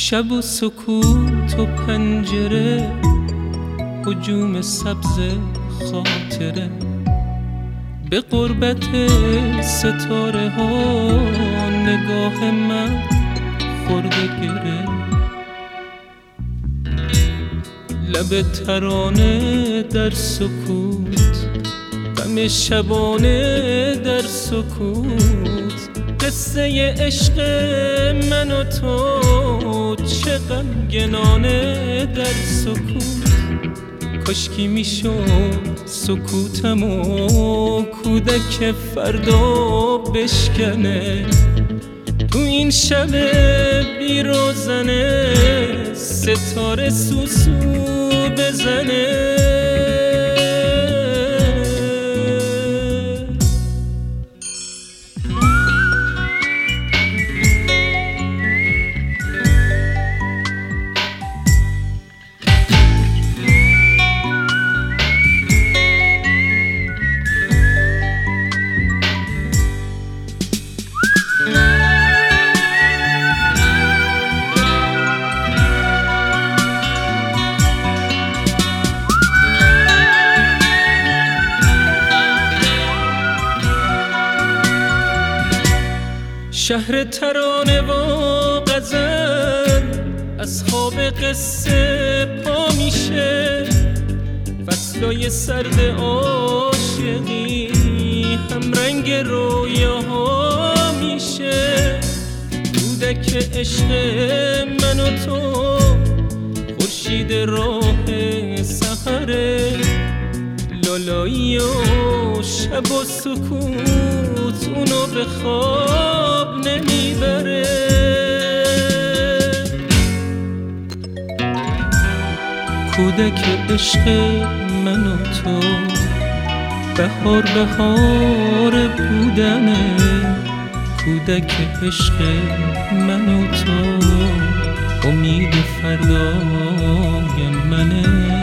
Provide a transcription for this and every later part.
شب و سکوت و پنجره، هجوم سبز خاطره، به قربت ستاره ها نگاه من خورده گره. لب ترانه در سکوت، غم شبانه در سکوت، قصه عشق من و تو چه غمگنانه در سکوت. کاشکی میشد سکوتمو کودک فردا بشکنه، تو این شب بی روزنه ستاره سوسو بزنه. شهر ترانه و غزل از خواب قصه پا میشه، فصلای سرد عاشقی هم رنگ رویاها میشه. کودک عشق من و تو خورشید راه سحره، لالایی و شب و سکوت اونو به خواب نمیبره. کودک عشق من و تو بهار بهار بودنه، کودک عشق من و تو امید فردای منه.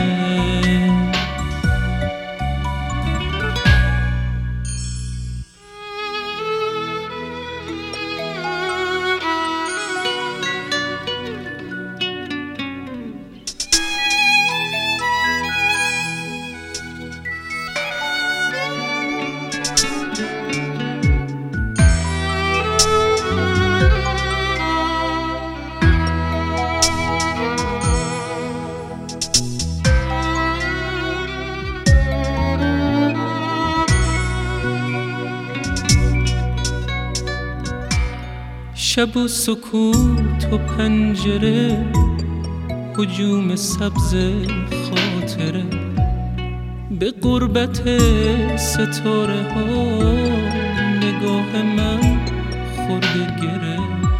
شب و سکوت و پنجره، هجوم سبز خاطره، به قربت ستاره ها نگاه من خورده گره.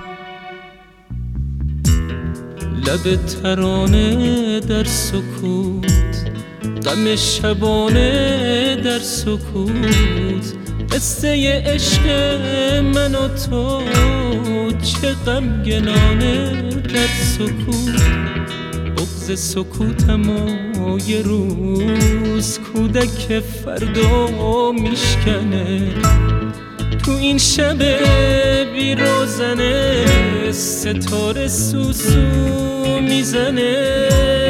لب ترانه در سکوت، غم شبانه در سکوت، قصه عشق من و تو چه غمگنانه در سکوت. بغض سکوتمو یه روز کودک فردا میشکنه، تو این شب بی روزنه ستاره سوسو میزنه.